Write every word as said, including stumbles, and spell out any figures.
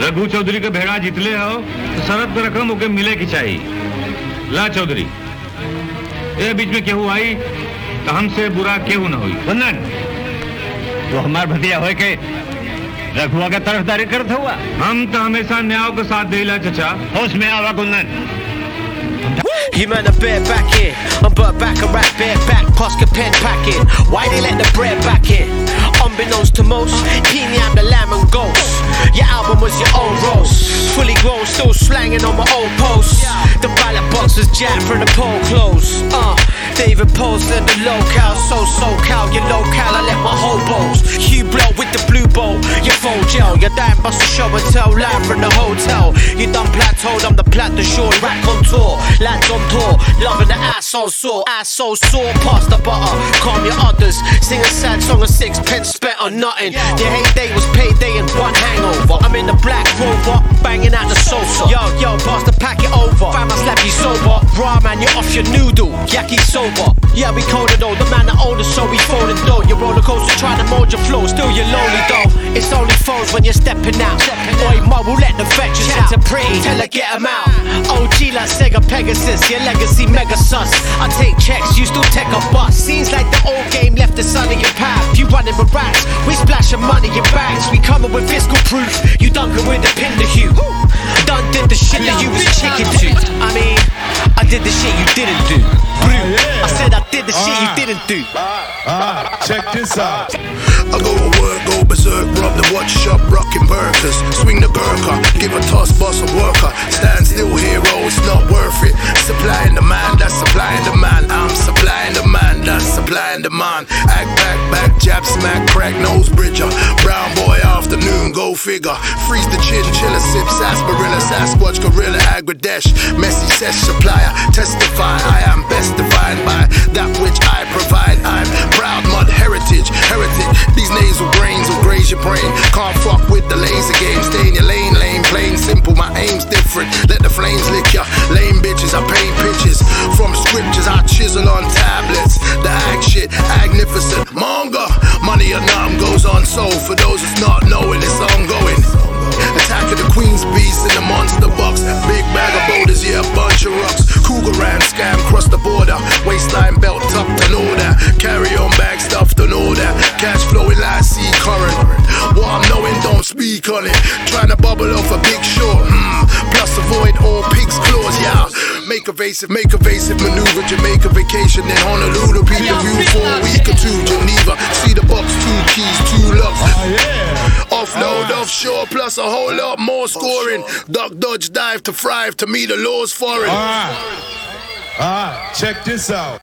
रघु चौधरी के भेड़ा जितले हो तो शरत पे रकम ओके मिले की चाहिए। ला चौधरी, ये बीच में केहू आई तो हमसे बुरा केहू न हुई। कुंदन, तो हमार भतिया हो के रघुआ का तरफदारी करत हुआ। हम तो हमेशा न्याय के साथ देला चचा। होश में आवा Kundan. You man a bear back in, I'm butt back and rap bare back, Posca pen packing. Why they let the bread back in? Unbeknownst to most, Keeny I'm the lamb and ghost. Your album was your own roast. Fully grown, still slanging on my old post. The ballot box was jacked from the poll close. Uh, David Post in the locale, so SoCal, your locale, I let my hobos. Hugh Blow with the blue bowl, your full gel. Your dime bust a show and tell live from the hotel. You done plateaued, I'm the plat de jour, rack on tour. Lads on tour, loving the ass on sore, ass so sore, past the butter. Calm your others, sing a sad song of sixpence spent on nothing. Your heyday was payday and one hangover. I'm in the black rover, banging out the salsa. Yo, yo, pass the packet over. Fam, I slap you sober. Raw man, you're off your noodle. Yaki sober. Yeah, we colder though. The man the older, so we folding though. Your roller coaster trying to mold your flow. Still you're lonely though. It's only phones when you're stepping out. Boy, mum will let the veterans out. Pretty, tell her get 'em out. O G like Sega Pegasus. Your legacy mega sus. I take checks, you still take a bus. Seems like the old game left the sun in your path. You running with rats, we splashing money in bags. We coming with fiscal proof. You dunking with the pin to hue. Done did the shit that you was chicken to. I mean, I did the shit you didn't do. I said I did the shit you didn't do. Ah, check this out. I go to work, go berserk, rob the watch shop, rockin' burkers. Swing the Gurkha, give a toss, boss a worker. Stand still, hero, it's not worth it. Supplying the man, that's supplying the man. I'm supplying the man, that's supplying the man. Act back, back, jab, smack, crack, nose bridger. Brown boy, afternoon, go figure. Freeze the chinchilla, sip, sarsaparilla, Sasquatch, gorilla, Agridesh. Messy sesh supplier, testify, I am best defined by that which I provide. I'm proud mud heritage, heritage. These nasal brains will graze your brain. Can't fuck with the laser game. Stay in your lane, lane, plain simple. My aim's different. Let the flames lick ya. Lame bitches, I paint pictures. From scriptures, I chisel on tablets. The act shit, magnificent. Manga, money or nothing goes on. So for those that's not knowing, it's ongoing. Attack of the Queen's Beast in the monster box. Big bag of boulders, yeah, a bunch of rocks. Cougar ran, scam, cross the border. Waistline belt tucked and all that. Carry on bag stuffed and all that. Cash flowing like sea current. What I'm knowing, don't speak on it. Trying to bubble off a big short. Mm. Plus avoid all pig's claws, yeah. Make evasive, make evasive maneuver. Jamaica vacation, then Honolulu. Be the view for a week or two. Geneva, see the box, two keys, two locks. Oh, yeah. Offload, offshore, plus a whole lot more scoring. Duck, dodge, dive to thrive. To me, the law's foreign. All right. All right, check this out.